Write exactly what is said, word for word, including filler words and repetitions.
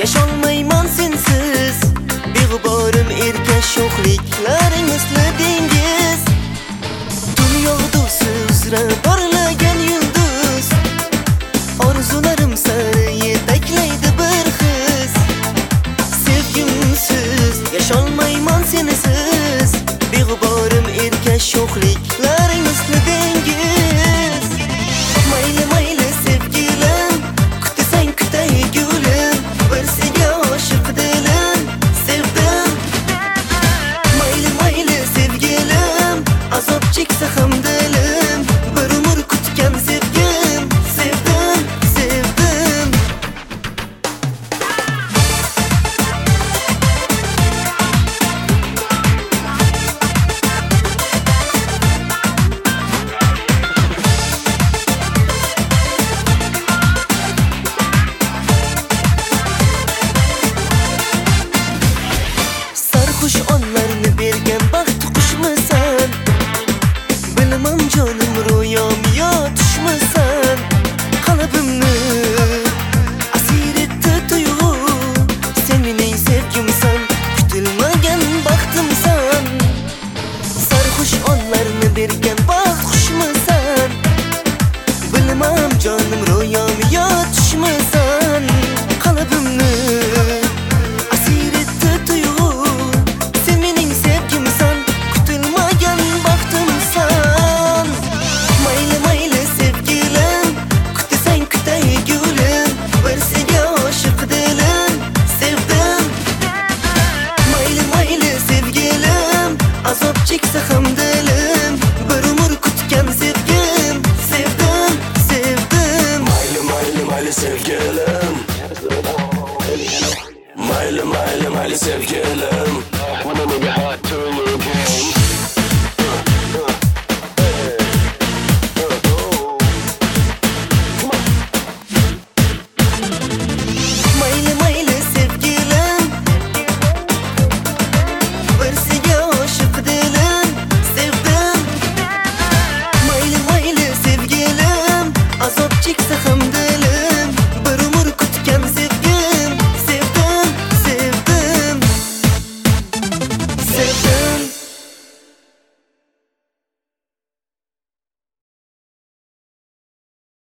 Yaşolmayman sensiz. Beg'uborim erka sho'xliklaring misli dengiz. Dunyoda sizra porlagan yulduz. Orzularim sari yetaklaydi bir his. Sevgimsiz yaşolmayman sensiz. Beg'uborim erka sho'xliklaring misli dengiz. Mayli mayli sevgilim, kutasan kutay gulim, bir senga oshiq dilim sevdim. Mayli mayli sevgilim, azob cheksa ham dilim, bir umr kutgan sevgim sevdim, sevdim. Sarxush onlarni bergan baxt qushmisan? Bilaman jonim ro'yom yo tushmisan? Qalbimni asir etdi tuyg'u, sen mening sevgimsan, kutilmagan baxtimsan. Sarxush onlarni bergan baxt qushmisan? Bilaman jonim ro'yom yo tushmisan? Qalbimni asir etdi tuyg'u, sen mening sevgimsan, kutilmagan baxtimsan. Mayli mayli sevgilim, kutasan kutay gulim, bir senga oshiq dilim sevdim. Mayli mayli sevgilim, azob cheksa ham dilim, bir umr kutgan sevgim sevdim, sevdim. Mayli mayli mayli sevgilim, mayli mayli mayli sevgilim.